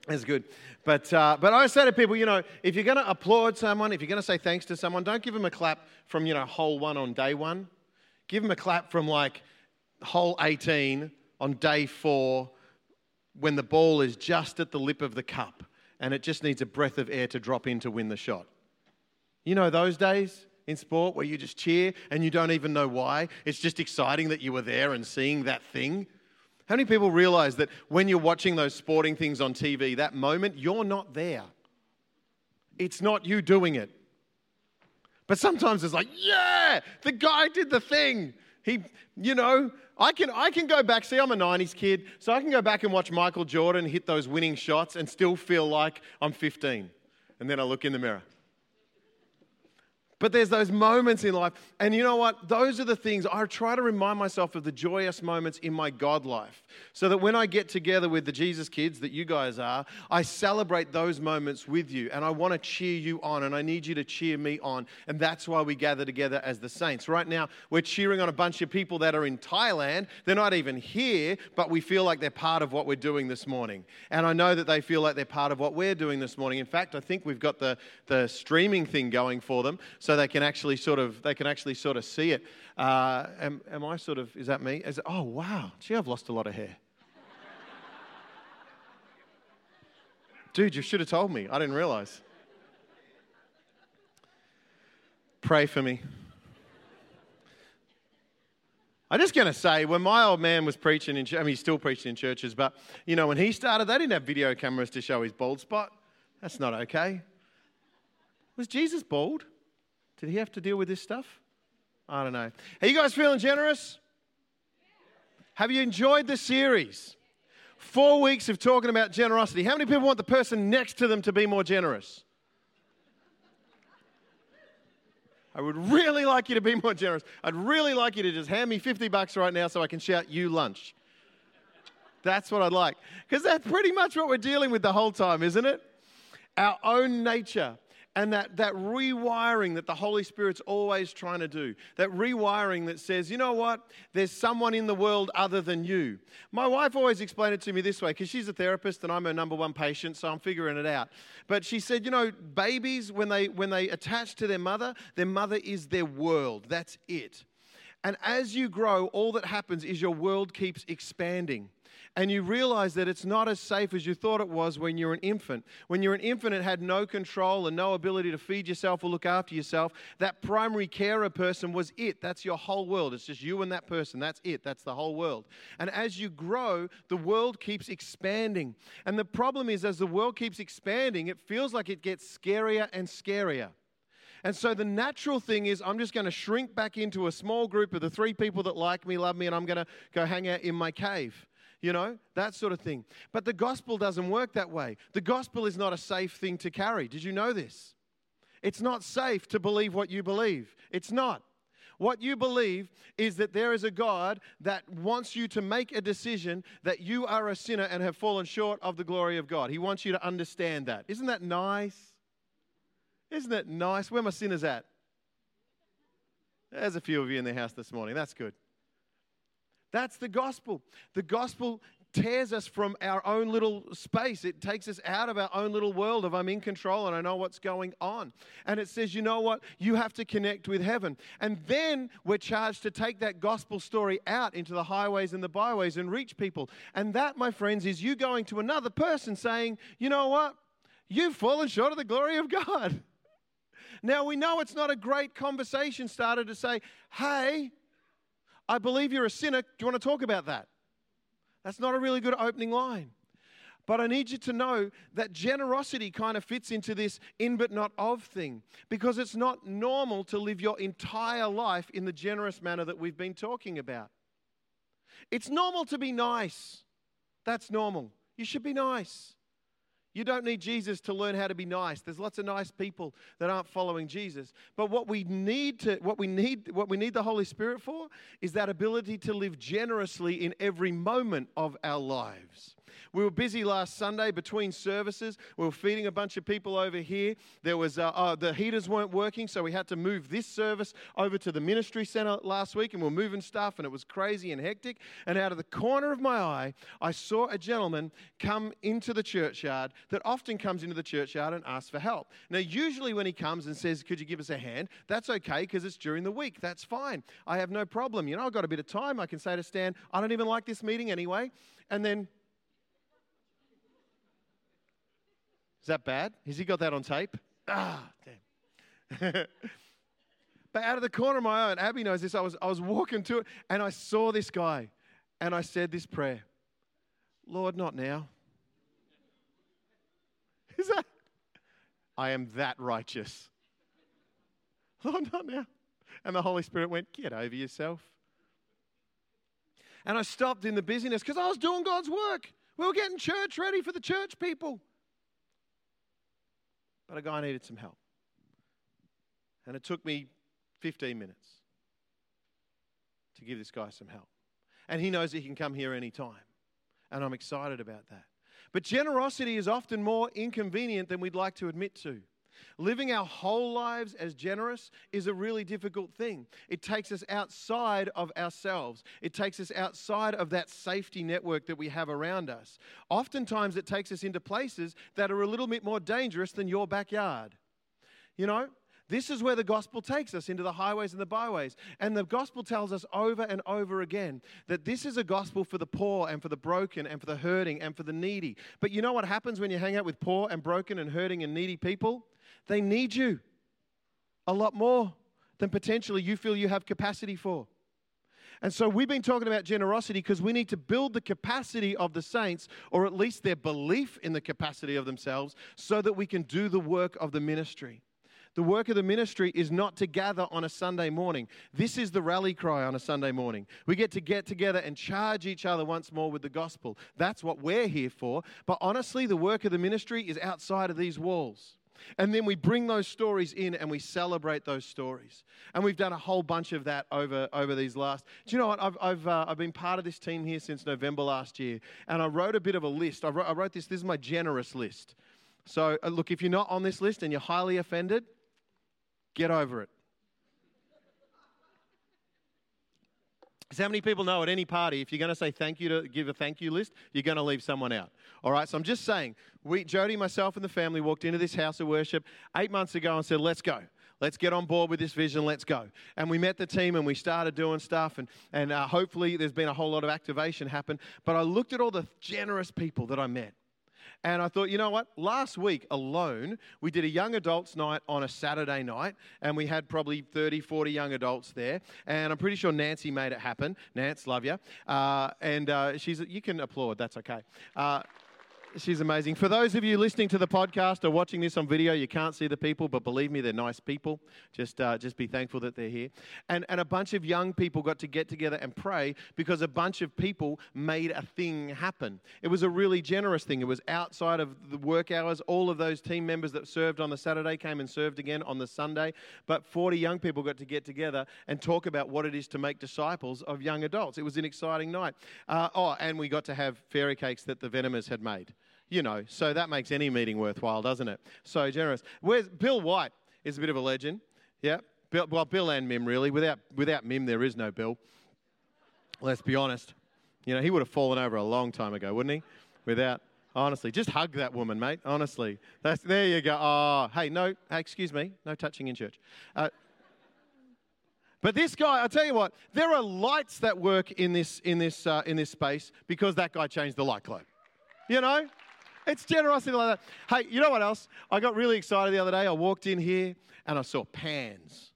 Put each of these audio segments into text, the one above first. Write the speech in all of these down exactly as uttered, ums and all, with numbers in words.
That's good. But uh, but I say to people, you know, if you're going to applaud someone, if you're going to say thanks to someone, don't give them a clap from, you know, hole one on day one. Give them a clap from like hole eighteen on day four when the ball is just at the lip of the cup and it just needs a breath of air to drop in to win the shot. You know those days in sport where you just cheer and you don't even know why. It's just exciting that you were there and seeing that thing. How many people realize that when you're watching those sporting things on T V, that moment, you're not there. It's not you doing it. But sometimes it's like, yeah, the guy did the thing. He, you know, I can I can go back. See, I'm a nineties kid, so I can go back and watch Michael Jordan hit those winning shots and still feel like I'm fifteen. And then I look in the mirror. But there's those moments in life, and you know what? Those are the things I try to remind myself of, the joyous moments in my God life, so that when I get together with the Jesus kids that you guys are, I celebrate those moments with you, and I want to cheer you on, and I need you to cheer me on, and that's why we gather together as the saints. Right now, we're cheering on a bunch of people that are in Thailand. They're not even here, but we feel like they're part of what we're doing this morning, and I know that they feel like they're part of what we're doing this morning. In fact, I think we've got the, the streaming thing going for them, so they can actually sort of they can actually sort of see it. Uh, am, am I sort of, is that me? Is it, oh, wow. Gee, I've lost a lot of hair. Dude, you should have told me. I didn't realize. Pray for me. I'm just going to say, when my old man was preaching in, I mean, he's still preaching in churches, but, you know, when he started, they didn't have video cameras to show his bald spot. That's not okay. Was Jesus bald? Did he have to deal with this stuff? I don't know. Are you guys feeling generous? Have you enjoyed the series? Four weeks of talking about generosity. How many people want the person next to them to be more generous? I would really like you to be more generous. I'd really like you to just hand me fifty bucks right now so I can shout you lunch. That's what I'd like. Because that's pretty much what we're dealing with the whole time, isn't it? Our own nature. And that, that rewiring that the Holy Spirit's always trying to do. That rewiring that says, you know what? There's someone in the world other than you. My wife always explained it to me this way, because she's a therapist and I'm her number one patient, so I'm figuring it out. But she said, you know, babies, when they when they attach to their mother, their mother is their world. That's it. And as you grow, all that happens is your world keeps expanding. And you realize that it's not as safe as you thought it was when you were an infant. When you were an infant, it had no control and no ability to feed yourself or look after yourself. That primary carer person was it. That's your whole world. It's just you and that person. That's it. That's the whole world. And as you grow, the world keeps expanding. And the problem is, as the world keeps expanding, it feels like it gets scarier and scarier. And so the natural thing is, I'm just going to shrink back into a small group of the three people that like me, love me, and I'm going to go hang out in my cave. You know, that sort of thing. But the gospel doesn't work that way. The gospel is not a safe thing to carry. Did you know this? It's not safe to believe what you believe. It's not. What you believe is that there is a God that wants you to make a decision that you are a sinner and have fallen short of the glory of God. He wants you to understand that. Isn't that nice? Isn't that nice? Where are my sinners at? There's a few of you in the house this morning. That's good. That's the gospel. The gospel tears us from our own little space. It takes us out of our own little world of I'm in control and I know what's going on. And it says, you know what? You have to connect with heaven. And then we're charged to take that gospel story out into the highways and the byways and reach people. And that, my friends, is you going to another person saying, you know what? You've fallen short of the glory of God. Now, we know it's not a great conversation starter to say, hey, I believe you're a sinner. Do you want to talk about that? That's not a really good opening line. But I need you to know that generosity kind of fits into this in but not of thing, because it's not normal to live your entire life in the generous manner that we've been talking about. It's normal to be nice. That's normal. You should be nice. You don't need Jesus to learn how to be nice. There's lots of nice people that aren't following Jesus. But what we need to, what we need, what we need the Holy Spirit for is that ability to live generously in every moment of our lives. We were busy last Sunday between services. We were feeding a bunch of people over here. There was uh, uh, the heaters weren't working, so we had to move this service over to the ministry center last week, and we we're moving stuff, and it was crazy and hectic. And out of the corner of my eye, I saw a gentleman come into the churchyard that often comes into the churchyard and asks for help. Now, usually when he comes and says, "Could you give us a hand?" that's okay because it's during the week. That's fine. I have no problem. You know, I've got a bit of time. I can say to Stan, "I don't even like this meeting anyway." And then, is that bad? Has he got that on tape? Ah, damn. But out of the corner of my eye, and Abby knows this, I was, I was walking to it, and I saw this guy, and I said this prayer, "Lord, not now." Is that? I am that righteous. Lord, not now. And the Holy Spirit went, "Get over yourself." And I stopped in the busyness because I was doing God's work. We were getting church ready for the church people. But a guy needed some help. And it took me fifteen minutes to give this guy some help. And he knows he can come here anytime. And I'm excited about that. But generosity is often more inconvenient than we'd like to admit to. Living our whole lives as generous is a really difficult thing. It takes us outside of ourselves. It takes us outside of that safety network that we have around us. Oftentimes it takes us into places that are a little bit more dangerous than your backyard. You know, this is where the gospel takes us, into the highways and the byways. And the gospel tells us over and over again that this is a gospel for the poor and for the broken and for the hurting and for the needy. But you know what happens when you hang out with poor and broken and hurting and needy people? They need you a lot more than potentially you feel you have capacity for. And so we've been talking about generosity because we need to build the capacity of the saints, or at least their belief in the capacity of themselves, so that we can do the work of the ministry. The work of the ministry is not to gather on a Sunday morning. This is the rally cry on a Sunday morning. We get to get together and charge each other once more with the gospel. That's what we're here for. But honestly, the work of the ministry is outside of these walls. And then we bring those stories in and we celebrate those stories. And we've done a whole bunch of that over, over these last... Do you know what? I've, I've, uh, I've been part of this team here since November last year. And I wrote a bit of a list. I wrote, I wrote this. This is my generous list. So uh, look, if you're not on this list and you're highly offended, get over it. So how many people know at any party, if you're going to say thank you to give a thank you list, you're going to leave someone out? All right, so I'm just saying, we, Jody, myself, and the family walked into this house of worship eight months ago and said, let's go. Let's get on board with this vision. Let's go. And we met the team and we started doing stuff. And, and uh, hopefully there's been a whole lot of activation happen. But I looked at all the generous people that I met. And I thought, you know what? Last week alone, we did a young adults night on a Saturday night, and we had probably thirty, forty young adults there. And I'm pretty sure Nancy made it happen. Nance, love you. Uh, and uh, she's, you can applaud. That's okay. Uh, She's amazing. For those of you listening to the podcast or watching this on video, you can't see the people, but believe me, they're nice people. Just uh, just be thankful that they're here. And, and a bunch of young people got to get together and pray because a bunch of people made a thing happen. It was a really generous thing. It was outside of the work hours. All of those team members that served on the Saturday came and served again on the Sunday. But forty young people got to get together and talk about what it is to make disciples of young adults. It was an exciting night. Uh, oh, and we got to have fairy cakes that the Venomers had made. You know, so that makes any meeting worthwhile, doesn't it? So generous. Where's Bill White? Is a bit of a legend. Yeah. Bill, well, Bill and Mim, really. Without without Mim, there is no Bill. Let's be honest. You know, he would have fallen over a long time ago, wouldn't he? Without, honestly, just hug that woman, mate. Honestly, that's there you go. Oh, hey, no, hey, excuse me, no touching in church. Uh, But this guy, I'll tell you what, there are lights that work in this in this uh, in this space because that guy changed the light globe. You know. It's generosity like that. Hey, you know what else? I got really excited the other day. I walked in here and I saw pans.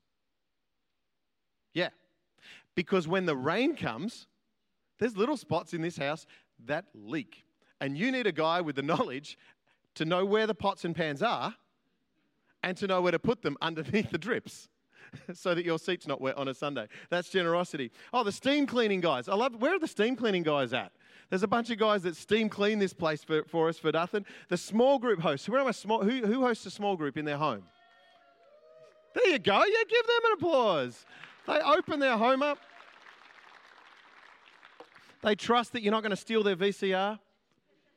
Yeah. Because when the rain comes, there's little spots in this house that leak. And you need a guy with the knowledge to know where the pots and pans are and to know where to put them underneath the drips so that your seat's not wet on a Sunday. That's generosity. Oh, the steam cleaning guys. I love, where are the steam cleaning guys at? There's a bunch of guys that steam clean this place for, for us for nothing. The small group hosts. Who, are small, who, who hosts a small group in their home? There you go. Yeah, give them an applause. They open their home up. They trust that you're not going to steal their V C R.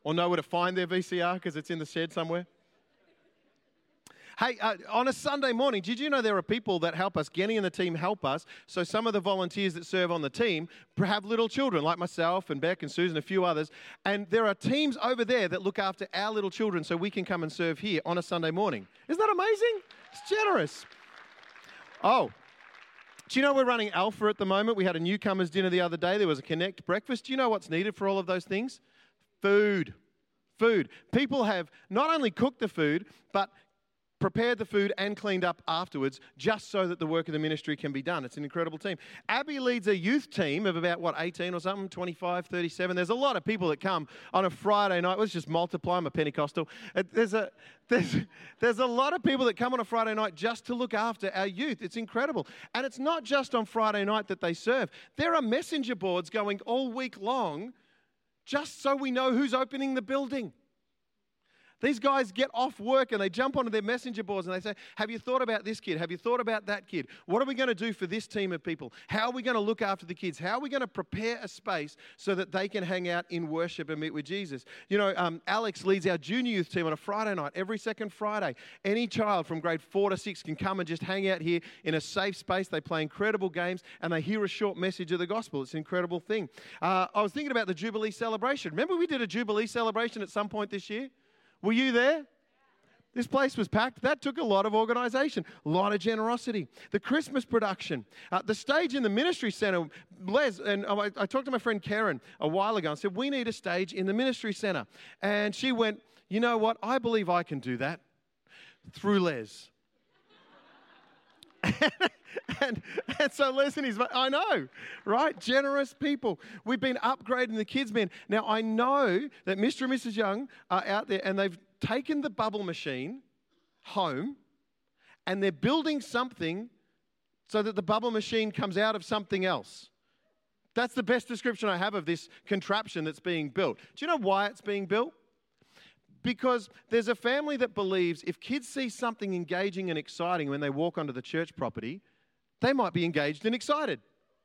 or know where to find their V C R because it's in the shed somewhere. Hey, uh, on a Sunday morning, did you know there are people that help us? Genny and the team help us. So some of the volunteers that serve on the team have little children, like myself and Beck and Susan, a few others. And there are teams over there that look after our little children so we can come and serve here on a Sunday morning. Isn't that amazing? It's generous. Oh, do you know we're running Alpha at the moment? We had a newcomers dinner the other day. There was a Connect breakfast. Do you know what's needed for all of those things? Food. Food. People have not only cooked the food, but prepared the food and cleaned up afterwards just so that the work of the ministry can be done. It's an incredible team. Abby leads a youth team of about, what, eighteen or something, twenty-five, thirty-seven. There's a lot of people that come on a Friday night. Let's just multiply. I'm a Pentecostal. There's a, there's, there's a lot of people that come on a Friday night just to look after our youth. It's incredible. And it's not just on Friday night that they serve. There are messenger boards going all week long just so we know who's opening the building. These guys get off work and they jump onto their messenger boards and they say, have you thought about this kid? Have you thought about that kid? What are we going to do for this team of people? How are we going to look after the kids? How are we going to prepare a space so that they can hang out in worship and meet with Jesus? You know, um, Alex leads our junior youth team on a Friday night, every second Friday. Any child from grade four to six can come and just hang out here in a safe space. They play incredible games and they hear a short message of the gospel. It's an incredible thing. Uh, I was thinking about the Jubilee celebration. Remember we did a Jubilee celebration at some point this year? Were you there? This place was packed. That took a lot of organisation, a lot of generosity. The Christmas production, uh, the stage in the ministry centre. Les, and I, I talked to my friend Karen a while ago and said, we need a stage in the ministry centre. And she went, you know what? I believe I can do that through Les. And, and so Les and his, I know, right? Generous people. We've been upgrading the kids' men. Now, I know that Mister and Missus Young are out there and they've taken the bubble machine home and they're building something so that the bubble machine comes out of something else. That's the best description I have of this contraption that's being built. Do you know why it's being built? Because there's a family that believes if kids see something engaging and exciting when they walk onto the church property, they might be engaged and excited.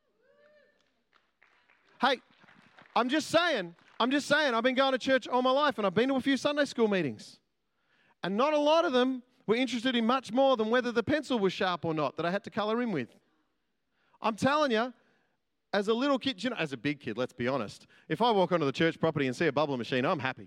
Hey, I'm just saying, I'm just saying, I've been going to church all my life and I've been to a few Sunday school meetings. And not a lot of them were interested in much more than whether the pencil was sharp or not that I had to colour in with. I'm telling you, as a little kid, you know, as a big kid, let's be honest, if I walk onto the church property and see a bubble machine, I'm happy.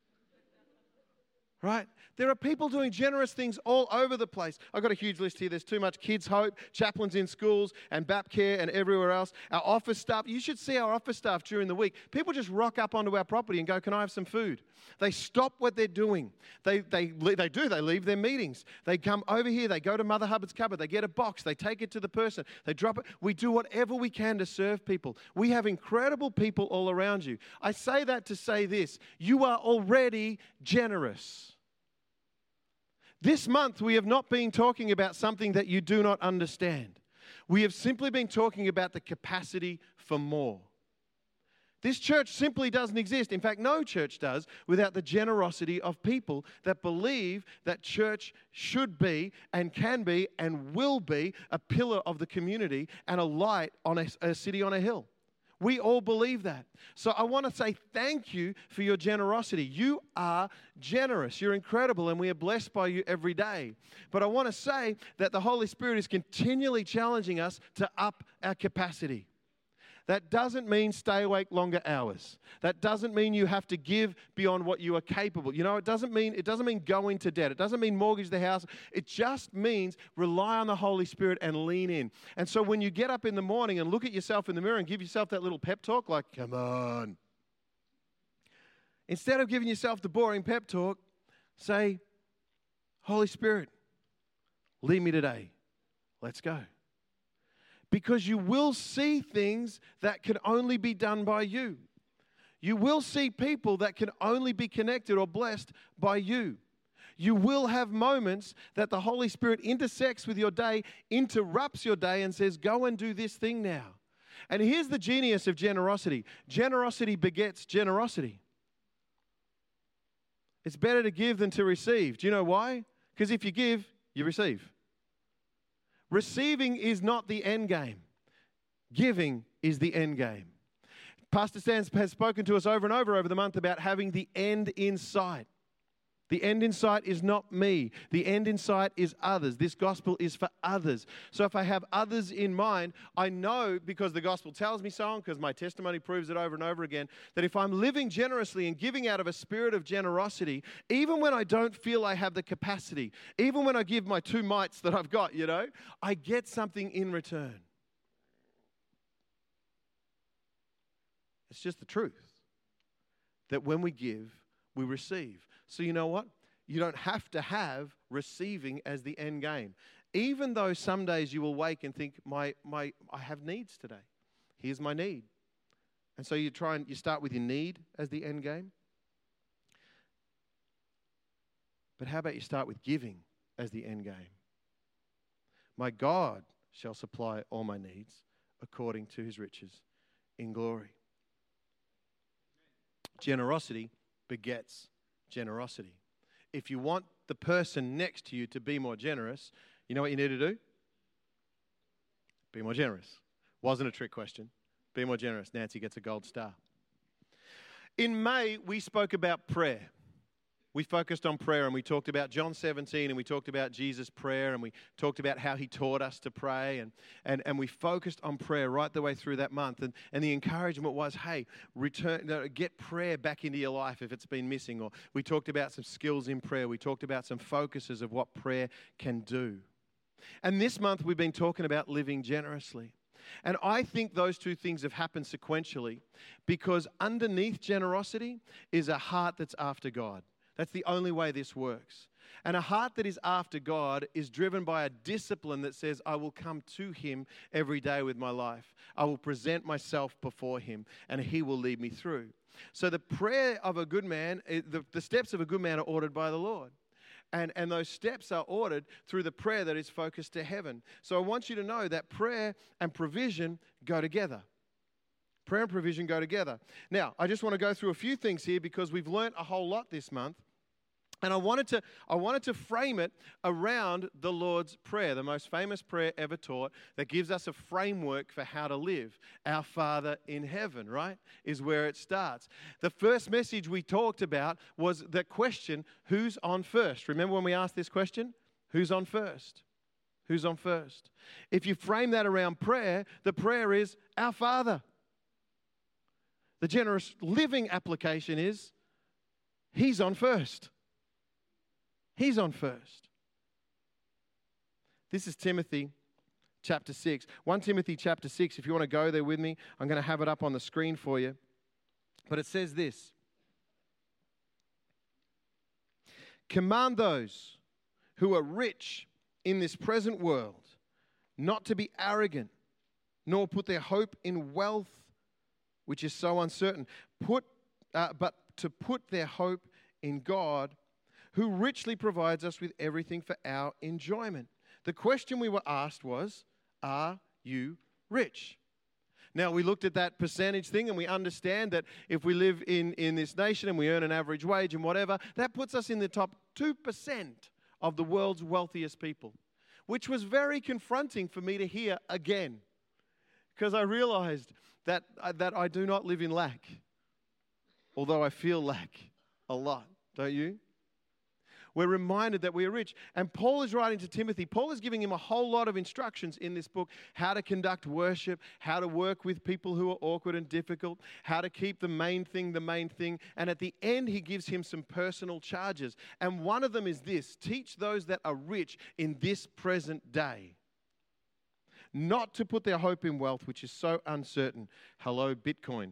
Right? There are people doing generous things all over the place. I've got a huge list here. There's Too Much Kids Hope, chaplains in schools, and B A P Care and everywhere else. Our office staff. You should see our office staff during the week. People just rock up onto our property and go, can I have some food? They stop what they're doing. They, they, they do. They leave their meetings. They come over here. They go to Mother Hubbard's cupboard. They get a box. They take it to the person. They drop it. We do whatever we can to serve people. We have incredible people all around you. I say that to say this. You are already generous. This month, we have not been talking about something that you do not understand. We have simply been talking about the capacity for more. This church simply doesn't exist. In fact, no church does without the generosity of people that believe that church should be and can be and will be a pillar of the community and a light on a, a city on a hill. We all believe that. So I want to say thank you for your generosity. You are generous. You're incredible, and we are blessed by you every day. But I want to say that the Holy Spirit is continually challenging us to up our capacity. That doesn't mean stay awake longer hours. That doesn't mean you have to give beyond what you are capable. You know, it doesn't mean it doesn't mean go into debt. It doesn't mean mortgage the house. It just means rely on the Holy Spirit and lean in. And so when you get up in the morning and look at yourself in the mirror and give yourself that little pep talk like, come on. Instead of giving yourself the boring pep talk, say, Holy Spirit, lead me today. Let's go. Because you will see things that can only be done by you. You will see people that can only be connected or blessed by you. You will have moments that the Holy Spirit intersects with your day, interrupts your day and says, go and do this thing now. And here's the genius of generosity. Generosity begets generosity. It's better to give than to receive. Do you know why? Because if you give, you receive. Receiving is not the end game. Giving is the end game. Pastor Stan has spoken to us over and over over the month about having the end in sight. The end in sight is not me. The end in sight is others. This gospel is for others. So if I have others in mind, I know, because the gospel tells me so, because my testimony proves it over and over again, that if I'm living generously and giving out of a spirit of generosity, even when I don't feel I have the capacity, even when I give my two mites that I've got, you know, I get something in return. It's just the truth that when we give, we receive. So you know what? You don't have to have receiving as the end game. Even though some days you will wake and think, my, my, I have needs today. Here's my need. And so you try and you start with your need as the end game. But how about you start with giving as the end game? My God shall supply all my needs according to his riches in glory. Generosity begets generosity. If you want the person next to you to be more generous, you know what you need to do? Be more generous. Wasn't a trick question. Be more generous. Nancy gets a gold star. In May, we spoke about prayer. We focused on prayer, and we talked about John seventeen, and we talked about Jesus' prayer, and we talked about how he taught us to pray, and, and, and we focused on prayer right the way through that month. And, and the encouragement was, hey, return, get prayer back into your life if it's been missing. Or we talked about some skills in prayer. We talked about some focuses of what prayer can do. And this month, we've been talking about living generously. And I think those two things have happened sequentially because underneath generosity is a heart that's after God. That's the only way this works. And a heart that is after God is driven by a discipline that says, I will come to him every day with my life. I will present myself before him, and he will lead me through. So the prayer of a good man, the, the steps of a good man are ordered by the Lord. And, and those steps are ordered through the prayer that is focused to heaven. So I want you to know that prayer and provision go together. Prayer and provision go together. Now, I just want to go through a few things here because we've learnt a whole lot this month. And I wanted to I wanted to frame it around the Lord's Prayer, the most famous prayer ever taught that gives us a framework for how to live. Our Father in heaven, right, is where it starts. The first message we talked about was the question, who's on first? Remember when we asked this question? Who's on first? Who's on first? If you frame that around prayer, the prayer is our Father. The generous living application is, he's on first. He's on first. This is Timothy chapter six. First Timothy chapter six, if you want to go there with me, I'm going to have it up on the screen for you. But it says this. Command those who are rich in this present world not to be arrogant, nor put their hope in wealth, which is so uncertain, put, uh, but to put their hope in God, who richly provides us with everything for our enjoyment. The question we were asked was, are you rich? Now, we looked at that percentage thing, and we understand that if we live in, in this nation and we earn an average wage and whatever, that puts us in the top two percent of the world's wealthiest people, which was very confronting for me to hear again, because I realized that, uh, that I do not live in lack, although I feel lack a lot, don't you? We're reminded that we are rich. And Paul is writing to Timothy. Paul is giving him a whole lot of instructions in this book, how to conduct worship, how to work with people who are awkward and difficult, how to keep the main thing the main thing. And at the end, he gives him some personal charges. And one of them is this: teach those that are rich in this present day not to put their hope in wealth, which is so uncertain. Hello, Bitcoin.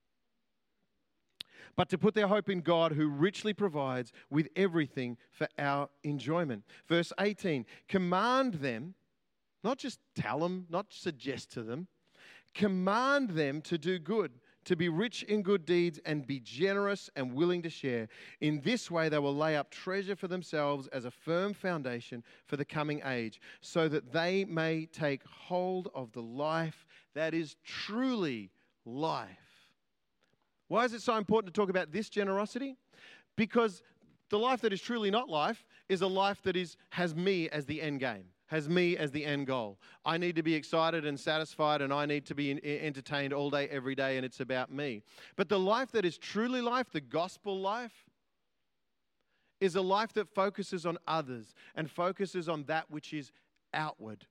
But to put their hope in God, who richly provides with everything for our enjoyment. Verse eighteen, command them, not just tell them, not suggest to them, command them to do good, to be rich in good deeds and be generous and willing to share. In this way they will lay up treasure for themselves as a firm foundation for the coming age, so that they may take hold of the life that is truly life. Why is it so important to talk about this generosity? Because the life that is truly not life is a life that is has me as the end game, has me as the end goal. I need to be excited and satisfied, and I need to be entertained all day, every day, and it's about me. But the life that is truly life, the gospel life, is a life that focuses on others and focuses on that which is outward.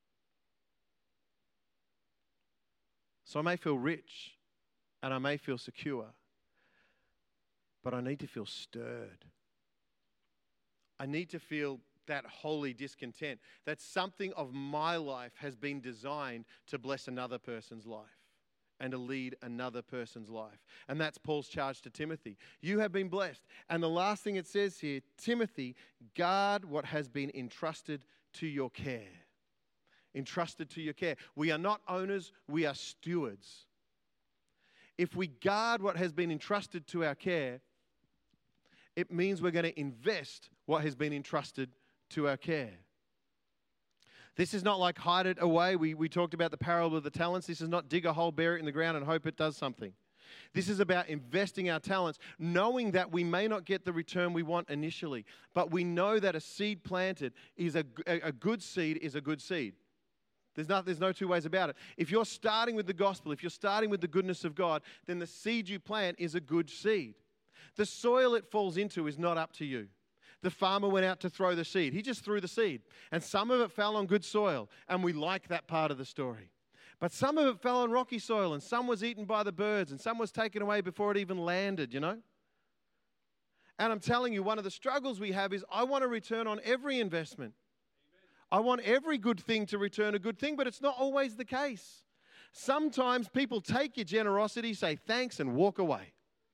So I may feel rich and I may feel secure, but I need to feel stirred. I need to feel that holy discontent, that something of my life has been designed to bless another person's life and to lead another person's life. And that's Paul's charge to Timothy. You have been blessed. And the last thing it says here, Timothy, guard what has been entrusted to your care. Entrusted to your care. We are not owners, we are stewards. If we guard what has been entrusted to our care, it means we're going to invest what has been entrusted to our care. This is not like hide it away. We, we talked about the parable of the talents. This is not dig a hole, bury it in the ground and hope it does something. This is about investing our talents, knowing that we may not get the return we want initially, but we know that a seed planted is a, a, a good seed is a good seed. There's no, there's no two ways about it. If you're starting with the gospel, if you're starting with the goodness of God, then the seed you plant is a good seed. The soil it falls into is not up to you. The farmer went out to throw the seed. He just threw the seed. And some of it fell on good soil, and we like that part of the story. But some of it fell on rocky soil, and some was eaten by the birds, and some was taken away before it even landed, you know? And I'm telling you, one of the struggles we have is I want a return on every investment. Amen. I want every good thing to return a good thing, but it's not always the case. Sometimes people take your generosity, say thanks, and walk away.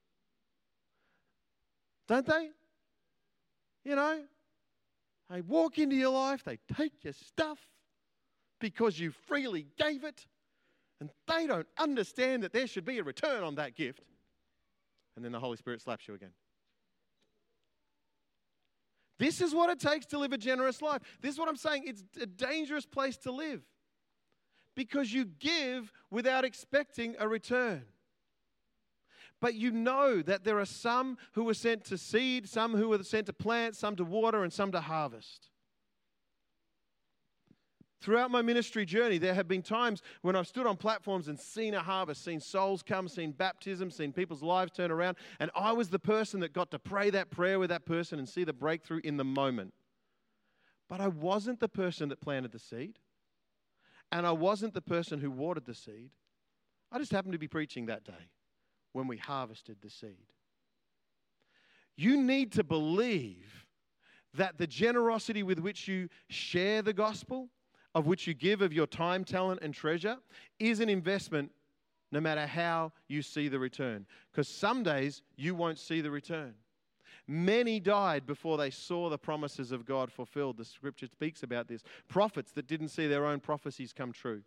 Don't they? You know, they walk into your life, they take your stuff because you freely gave it, and they don't understand that there should be a return on that gift. And then the Holy Spirit slaps you again. This is what it takes to live a generous life. This is what I'm saying. It's a dangerous place to live because you give without expecting a return. But you know that there are some who were sent to seed, some who were sent to plant, some to water, and some to harvest. Throughout my ministry journey, there have been times when I've stood on platforms and seen a harvest, seen souls come, seen baptism, seen people's lives turn around, and I was the person that got to pray that prayer with that person and see the breakthrough in the moment. But I wasn't the person that planted the seed, and I wasn't the person who watered the seed. I just happened to be preaching that day when we harvested the seed. You need to believe that the generosity with which you share the gospel, of which you give of your time, talent, and treasure, is an investment no matter how you see the return. Because some days you won't see the return. Many died before they saw the promises of God fulfilled. The scripture speaks about this. Prophets that didn't see their own prophecies come true.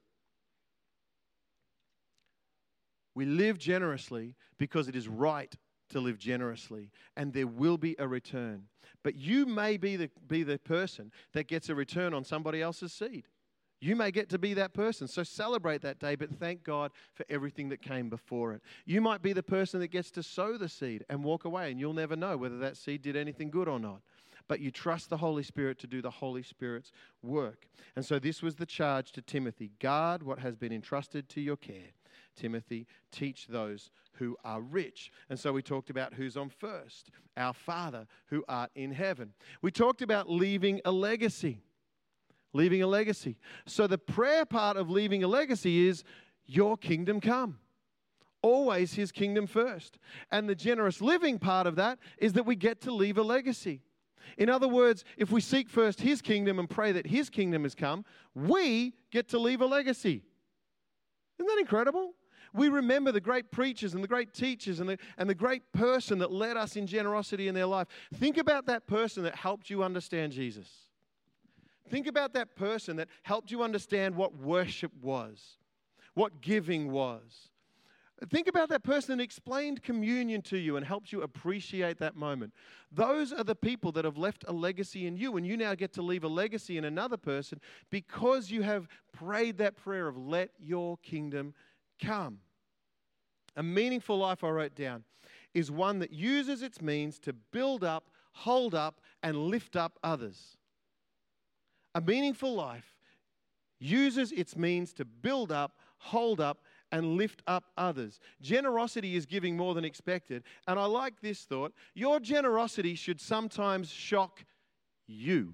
We live generously because it is right to live generously, and there will be a return. But you may be the, be the person that gets a return on somebody else's seed. You may get to be that person. So celebrate that day, but thank God for everything that came before it. You might be the person that gets to sow the seed and walk away, and you'll never know whether that seed did anything good or not. But you trust the Holy Spirit to do the Holy Spirit's work. And so this was the charge to Timothy. Guard what has been entrusted to your care. Timothy, teach those who are rich. And so we talked about who's on first. Our Father who art in heaven. We talked about leaving a legacy. Leaving a legacy. So the prayer part of leaving a legacy is your kingdom come. Always his kingdom first. And the generous living part of that is that we get to leave a legacy. In other words, if we seek first his kingdom and pray that his kingdom has come, we get to leave a legacy. Isn't that incredible? We remember the great preachers and the great teachers and the, and the great person that led us in generosity in their life. Think about that person that helped you understand Jesus. Think about that person that helped you understand what worship was, what giving was. Think about that person that explained communion to you and helped you appreciate that moment. Those are the people that have left a legacy in you, and you now get to leave a legacy in another person because you have prayed that prayer of let your kingdom come. A meaningful life, I wrote down, is one that uses its means to build up, hold up, and lift up others. A meaningful life uses its means to build up, hold up, and lift up others. Generosity is giving more than expected. And I like this thought. Your generosity should sometimes shock you.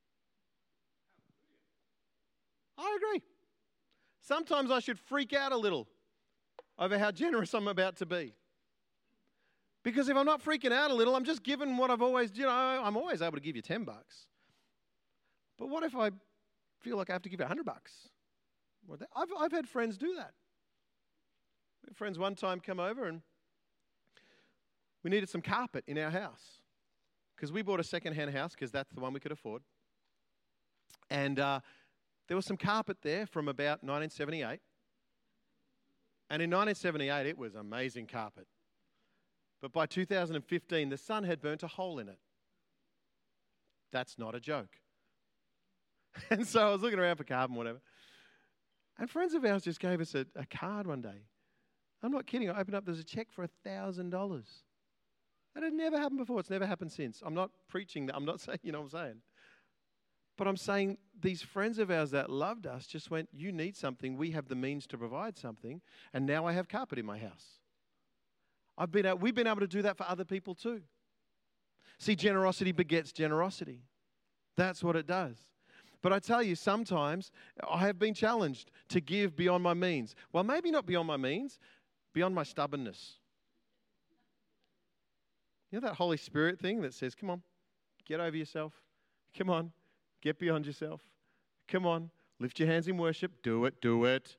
I agree. Sometimes I should freak out a little over how generous I'm about to be. Because if I'm not freaking out a little, I'm just giving what I've always, you know, I'm always able to give you ten bucks. But what if I feel like I have to give you one hundred bucks? I've, I've had friends do that. Friends one time come over and we needed some carpet in our house because we bought a second-hand house because that's the one we could afford. And uh, there was some carpet there from about nineteen seventy-eight. And in nineteen seventy-eight, it was amazing carpet. But by two thousand fifteen, the sun had burnt a hole in it. That's not a joke. And so I was looking around for carpet and whatever. And friends of ours just gave us a, a card one day. I'm not kidding. I opened up, there's a check for one thousand dollars. That had never happened before. It's never happened since. I'm not preaching that. I'm not saying, you know what I'm saying. But I'm saying these friends of ours that loved us just went, you need something. We have the means to provide something. And now I have carpet in my house. I've been able, we've been able to do that for other people too. See, generosity begets generosity. That's what it does. But I tell you, sometimes I have been challenged to give beyond my means. Well, maybe not beyond my means, beyond my stubbornness. You know that Holy Spirit thing that says, come on, get over yourself. Come on, get beyond yourself. Come on, lift your hands in worship. Do it, do it.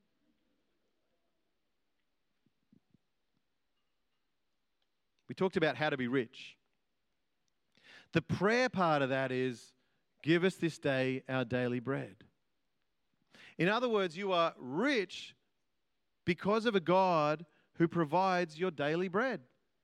We talked about how to be rich. The prayer part of that is, give us this day our daily bread. In other words, you are rich because of a God who provides your daily bread.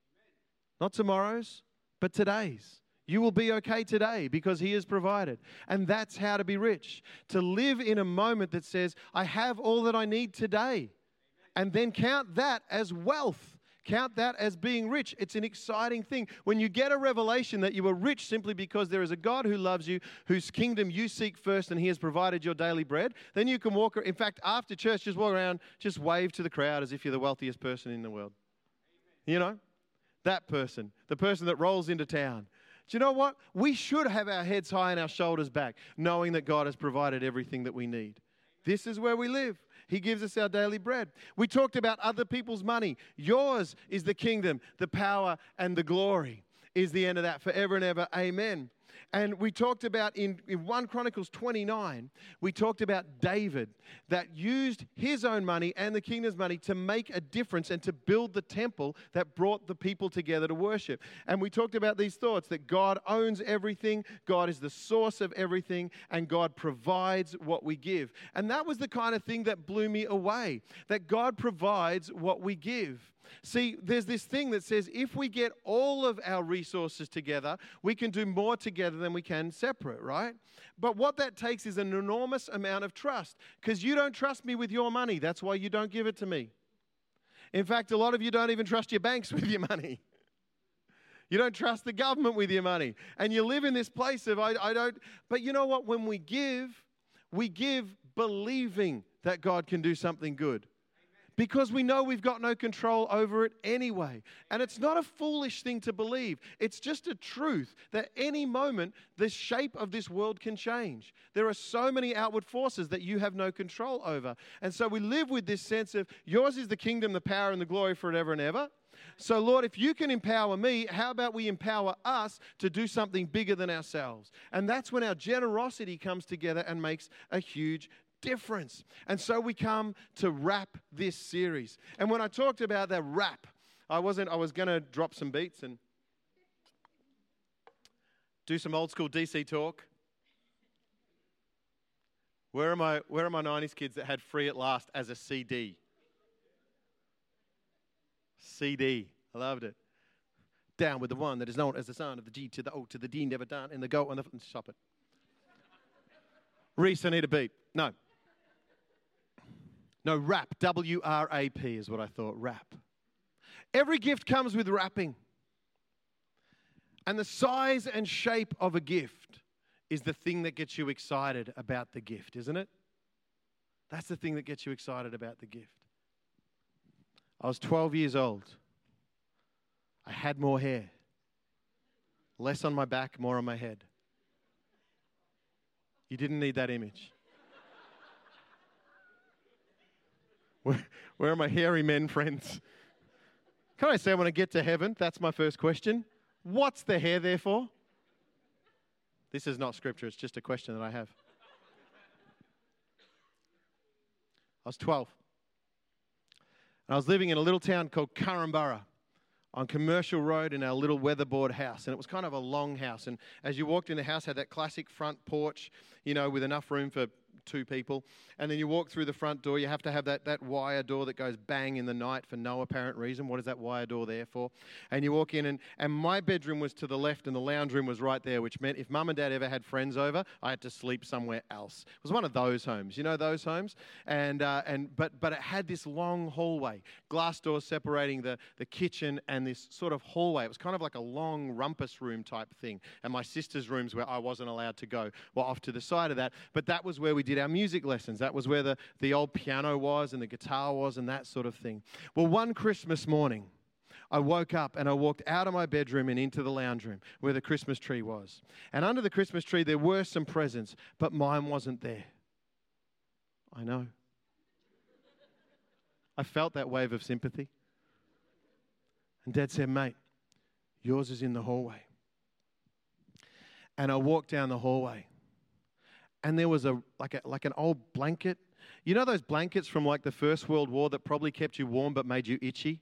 Not tomorrow's, but today's. You will be okay today because He has provided. And that's how to be rich. To live in a moment that says, I have all that I need today. And then count that as wealth. Count that as being rich. It's an exciting thing. When you get a revelation that you are rich simply because there is a God who loves you, whose kingdom you seek first, and He has provided your daily bread, then you can walk, in fact, after church, just walk around, just wave to the crowd as if you're the wealthiest person in the world. Amen. You know? That person, the person that rolls into town. Do you know what? We should have our heads high and our shoulders back, knowing that God has provided everything that we need. This is where we live. He gives us our daily bread. We talked about other people's money. Yours is the kingdom, the power, and the glory is the end of that forever and ever. Amen. And we talked about in, in First Chronicles twenty-nine, we talked about David that used his own money and the kingdom's money to make a difference and to build the temple that brought the people together to worship. And we talked about these thoughts that God owns everything, God is the source of everything, and God provides what we give. And that was the kind of thing that blew me away, that God provides what we give. See, there's this thing that says if we get all of our resources together, we can do more together than we can separate, right? But what that takes is an enormous amount of trust, because you don't trust me with your money. That's why you don't give it to me. In fact, a lot of you don't even trust your banks with your money. You don't trust the government with your money. And you live in this place of, I, I don't, but you know what? When we give, we give believing that God can do something good. Because we know we've got no control over it anyway. And it's not a foolish thing to believe. It's just a truth that any moment the shape of this world can change. There are so many outward forces that you have no control over. And so we live with this sense of yours is the kingdom, the power, and the glory forever and ever. So Lord, if you can empower me, how about we empower us to do something bigger than ourselves? And that's when our generosity comes together and makes a huge difference. And so we come to wrap this series. And when I talked about that wrap, I wasn't, I was going to drop some beats and do some old school D C talk. Where are my, where are my nineties kids that had Free at Last as a C D? C D. I loved it. Down with the one that is known as the son of the G to the O to the D, never done, and the go on the, stop it. Reese, I need a beat. No. No, wrap, W R A P is what I thought, wrap. Every gift comes with wrapping. And the size and shape of a gift is the thing that gets you excited about the gift, isn't it? That's the thing that gets you excited about the gift. I was twelve years old. I had more hair. Less on my back, more on my head. You didn't need that image. Where, where are my hairy men friends? Can I say when I get to heaven, that's my first question, what's the hair there for? This is not scripture, it's just a question that I have. I was twelve. And I was living in a little town called Currumbara on Commercial Road in our little weatherboard house. And it was kind of a long house. And as you walked in the house, it had that classic front porch, you know, with enough room for two people. And then you walk through the front door. You have to have that, that wire door that goes bang in the night for no apparent reason. What is that wire door there for? And you walk in, and, and my bedroom was to the left and the lounge room was right there, which meant if mum and dad ever had friends over, I had to sleep somewhere else. It was one of those homes. You know those homes? And uh, and but but it had this long hallway, glass doors separating the, the kitchen and this sort of hallway. It was kind of like a long rumpus room type thing. And my sister's rooms, where I wasn't allowed to go, were off to the side of that. But that was where we did our music lessons. That was where the, the old piano was and the guitar was and that sort of thing. Well, one Christmas morning, I woke up and I walked out of my bedroom and into the lounge room where the Christmas tree was. And under the Christmas tree, there were some presents, but mine wasn't there. I know. I felt that wave of sympathy. And Dad said, mate, yours is in the hallway. And I walked down the hallway. And there was a like a like an old blanket. You know those blankets from like the First World War that probably kept you warm but made you itchy?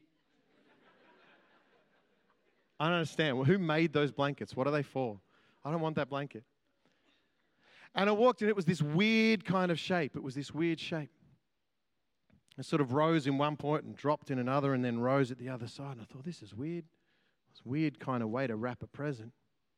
I don't understand. Well, who made those blankets? What are they for? I don't want that blanket. And I walked in, it was this weird kind of shape. It was this weird shape. It sort of rose in one point and dropped in another and then rose at the other side. And I thought, this is weird. It's a weird kind of way to wrap a present.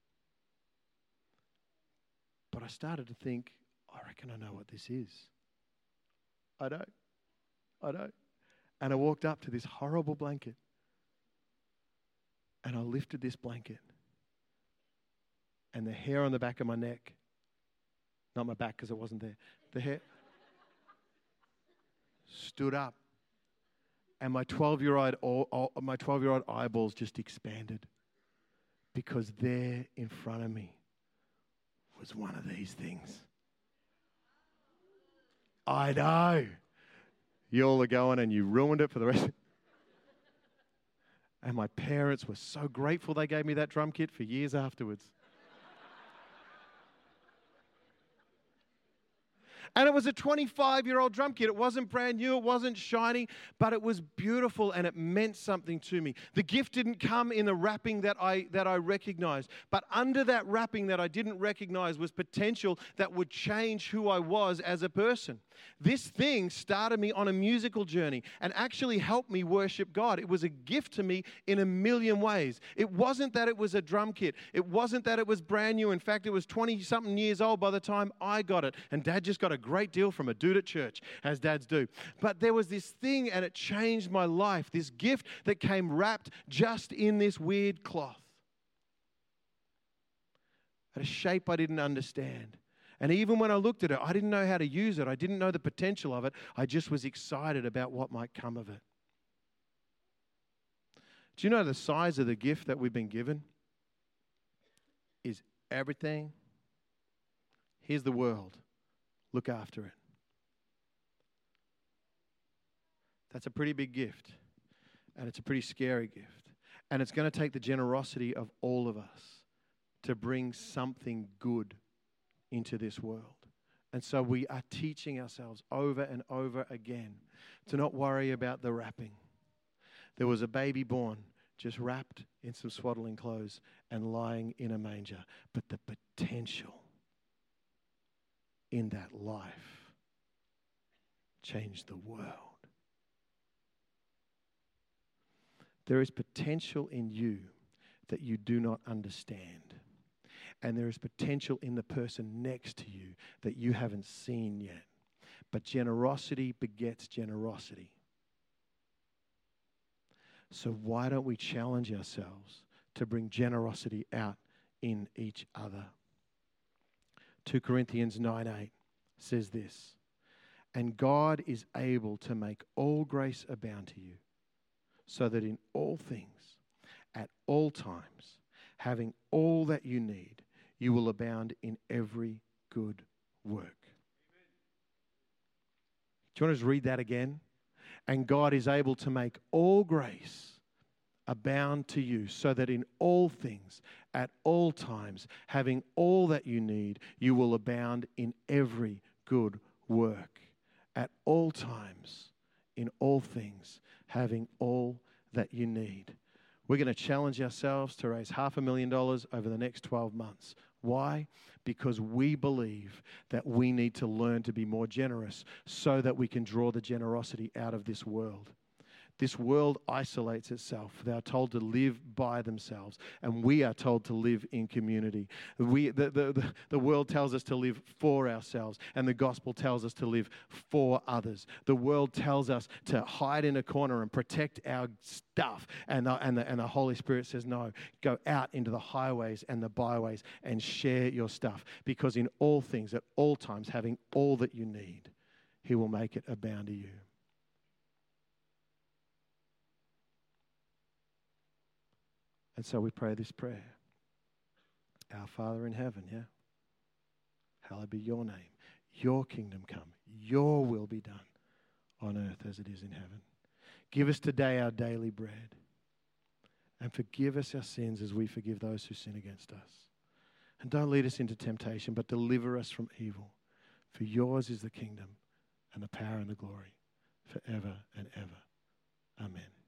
But I started to think, I reckon I know what this is. I don't. I don't. And I walked up to this horrible blanket. And I lifted this blanket. And the hair on the back of my neck, not my back because it wasn't there, the hair stood up. And my twelve-year-old, my twelve-year-old eyeballs just expanded. Because there in front of me was one of these things. I know. You all are going and you ruined it for the rest. And my parents were so grateful they gave me that drum kit for years afterwards. And it was a twenty-five-year-old drum kit. It wasn't brand new, it wasn't shiny, but it was beautiful and it meant something to me. The gift didn't come in the wrapping that I that I recognized, but under that wrapping that I didn't recognize was potential that would change who I was as a person. This thing started me on a musical journey and actually helped me worship God. It was a gift to me in a million ways. It wasn't that it was a drum kit. It wasn't that it was brand new. In fact, it was twenty-something years old by the time I got it. And Dad just got a great deal from a dude at church, as dads do. But there was this thing and it changed my life, this gift that came wrapped just in this weird cloth. At a shape I didn't understand. And even when I looked at it, I didn't know how to use it. I didn't know the potential of it. I just was excited about what might come of it. Do you know the size of the gift that we've been given is everything? Here's the world. Look after it. That's a pretty big gift. And it's a pretty scary gift. And it's going to take the generosity of all of us to bring something good into this world. And so we are teaching ourselves over and over again to not worry about the wrapping. There was a baby born, just wrapped in some swaddling clothes and lying in a manger. But the potential in that life changed the world. There is potential in you that you do not understand. And there is potential in the person next to you that you haven't seen yet. But generosity begets generosity. So why don't we challenge ourselves to bring generosity out in each other? Second Corinthians nine eight says this, and God is able to make all grace abound to you, so that in all things, at all times, having all that you need, you will abound in every good work. Do you want to just read that again? And God is able to make all grace abound to you, so that in all things, at all times, having all that you need, you will abound in every good work. At all times, in all things, having all that you need. We're going to challenge ourselves to raise half a million dollars over the next twelve months. Why? Because we believe that we need to learn to be more generous so that we can draw the generosity out of this world. This world isolates itself. They are told to live by themselves, and we are told to live in community. We, the, the, the, the world tells us to live for ourselves, and the gospel tells us to live for others. The world tells us to hide in a corner and protect our stuff, and the, and the, and the Holy Spirit says, no, go out into the highways and the byways and share your stuff, because in all things, at all times, having all that you need, He will make it abound to you. And so we pray this prayer. Our Father in heaven, yeah? Hallowed be your name. Your kingdom come. Your will be done on earth as it is in heaven. Give us today our daily bread. And forgive us our sins as we forgive those who sin against us. And don't lead us into temptation, but deliver us from evil. For yours is the kingdom and the power and the glory forever and ever. Amen.